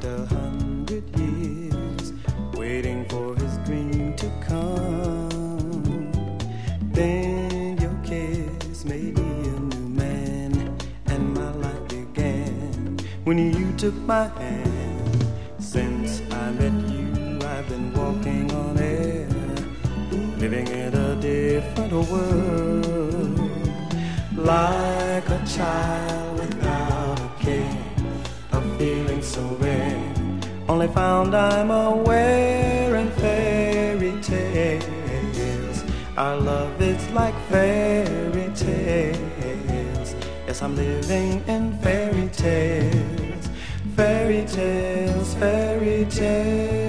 100 years waiting for his dream to come. Then your kiss made me a new man, and my life began when you took my hand. Since I met you, I've been walking on air, living in a different world, like a child without a care, a feeling so rare. Only found I'm aware in fairy tales. Our love is like fairy tales. Yes, I'm living in fairy tales, fairy tales, fairy tales.